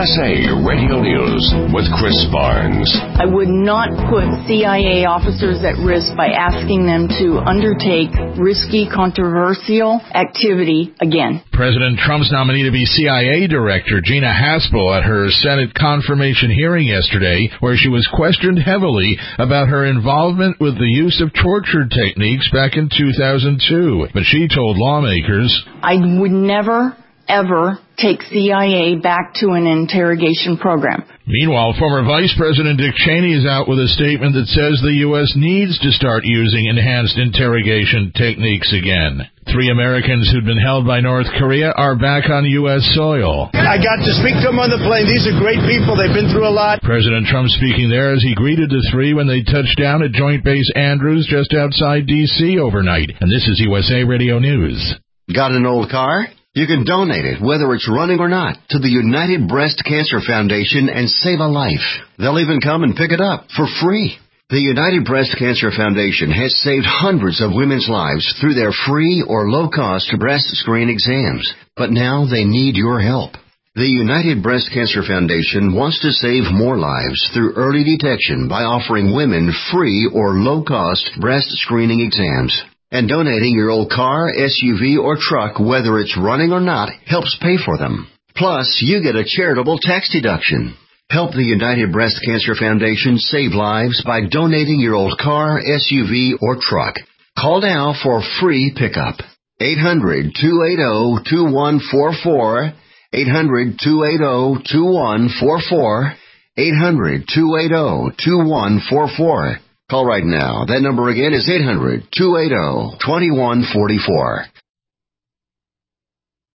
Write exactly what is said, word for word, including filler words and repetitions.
S A Radio News with Chris Barnes. I would not put C I A officers at risk by asking them to undertake risky, controversial activity again. President Trump's nominee to be C I A director, Gina Haspel, at her Senate confirmation hearing yesterday, where she was questioned heavily about her involvement with the use of torture techniques back in two thousand two. But she told lawmakers, I would never, ever take C I A back to an interrogation program. Meanwhile, former Vice President Dick Cheney is out with a statement that says the U S needs to start using enhanced interrogation techniques again. Three Americans who'd been held by North Korea are back on U S soil. I got to speak to them on the plane. These are great people. They've been through a lot. President Trump speaking there as he greeted the three when they touched down at Joint Base Andrews just outside D C overnight. And this is U S A Radio News. Got an old car? You can donate it, whether it's running or not, to the United Breast Cancer Foundation and save a life. They'll even come and pick it up for free. The United Breast Cancer Foundation has saved hundreds of women's lives through their free or low-cost breast screen exams. But now they need your help. The United Breast Cancer Foundation wants to save more lives through early detection by offering women free or low-cost breast screening exams. And donating your old car, S U V, or truck, whether it's running or not, helps pay for them. Plus, you get a charitable tax deduction. Help the United Breast Cancer Foundation save lives by donating your old car, S U V, or truck. Call now for free pickup. eight hundred, two eight zero, two one four four. eight hundred, two eight zero, two one four four. eight hundred, two eight zero, two one four four. Call right now. That number again is eight hundred, two eight zero, two one four four.